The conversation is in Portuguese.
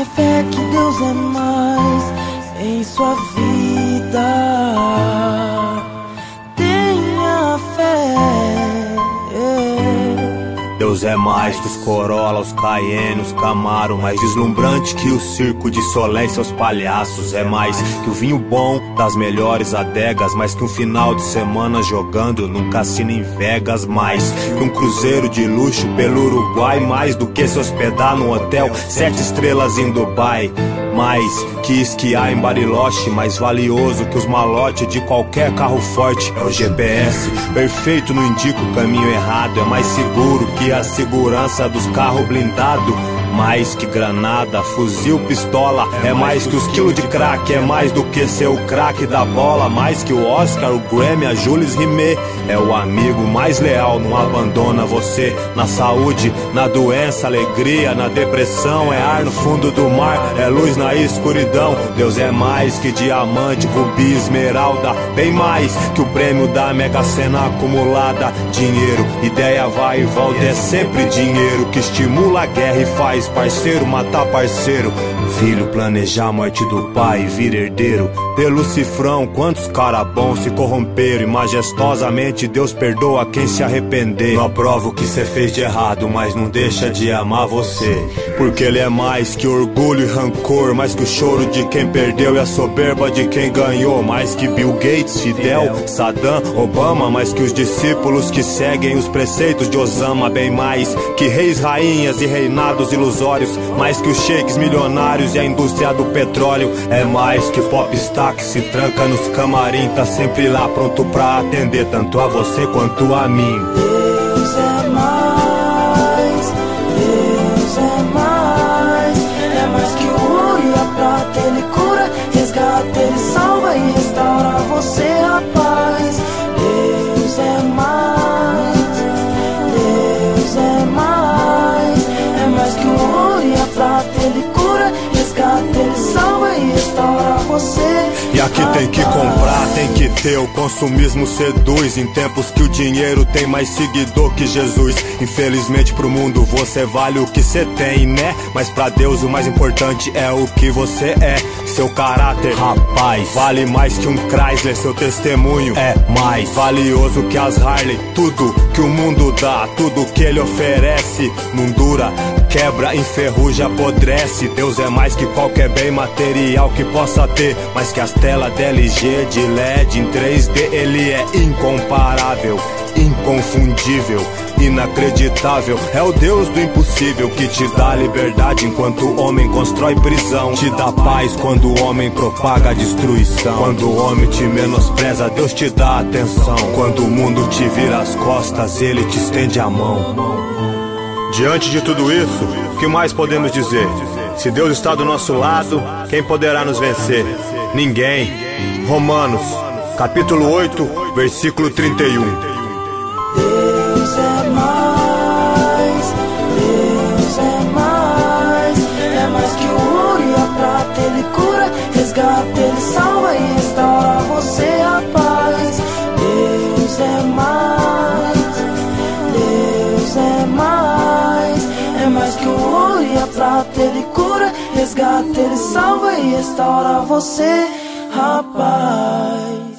Tenha fé que Deus é mais em sua vida. Tenha fé. Deus é mais que os Corolla, os Cayenne, os Camaro, mais deslumbrante que o circo de Solé e seus palhaços. É mais que o vinho bom das melhores adegas, mais que um final de semana jogando num cassino em Vegas, mais que um cruzeiro de luxo pelo Uruguai, mais do que se hospedar num hotel 7 estrelas em Dubai, mais que esquiar em Bariloche, mais valioso que os malotes de qualquer carro forte. É o GPS, perfeito, não indica o caminho errado, é mais seguro que a segurança dos carros blindados. Mais que granada, fuzil, pistola, é mais que os quilos de crack, é mais do que ser o craque da bola, mais que o Oscar, o Grammy, a Jules Rimet. É o amigo mais leal, não abandona você na saúde, na doença, alegria, na depressão. É ar no fundo do mar, é luz na escuridão. Deus é mais que diamante, rubi, esmeralda, bem mais que o prêmio da Mega Sena acumulada. Dinheiro, ideia vai e volta, é sempre dinheiro que estimula a guerra e faz parceiro matar parceiro. Filho planejar a morte do pai e vir herdeiro. Pelo cifrão, quantos cara bons se corromperam, e majestosamente Deus perdoa quem se arrepender. Não aprova o que cê fez de errado, mas não deixa de amar você, porque ele é mais que orgulho e rancor, mais que o choro de quem perdeu e a soberba de quem ganhou, mais que Bill Gates, Fidel, Saddam, Obama, mais que os discípulos que seguem os preceitos de Osama, bem mais que reis, rainhas e reinados ilusórios, mais que os sheiks milionários e a indústria do petróleo. É mais que popstar que se tranca nos camarim, tá sempre lá pronto pra atender tanto a você quanto a mim. Deus é mais, Deus é mais. É mais que o ouro e a prata, ele cura, resgata, ele salva e restaura você, rapaz. Deus é mais, Deus é mais. É mais que o ouro e a prata, ele cura, resgata, ele salva e restaura você. E aqui tem que comprar, tem que ter, o consumismo seduz. Em tempos que o dinheiro tem mais seguidor que Jesus. Infelizmente pro mundo você vale o que cê tem, né? Mas pra Deus o mais importante é o que você é. Seu caráter, rapaz, vale mais que um Chrysler. Seu testemunho é mais valioso que as Harley. Tudo que o mundo dá, tudo que ele oferece, não dura, quebra, enferruja, apodrece. Deus é mais que qualquer bem material que possa ter, mais que as telas de LG, de LED, em 3D. Ele é incomparável, inconfundível, inacreditável. É o Deus do impossível que te dá liberdade enquanto o homem constrói prisão. Te dá paz quando o homem propaga a destruição. Quando o homem te menospreza, Deus te dá atenção. Quando o mundo te vira as costas, ele te estende a mão. Diante de tudo isso, o que mais podemos dizer? Se Deus está do nosso lado, quem poderá nos vencer? Ninguém. Romanos, capítulo 8, versículo 31. Deus é mais, Deus é mais. É mais que o ouro e a prata, ele cura, resgata, ele salva e restaura você, rapaz. Deus é mais, Deus é mais. É mais que o ouro e a prata, ele cura, resgata, ele salva e restaura você, rapaz.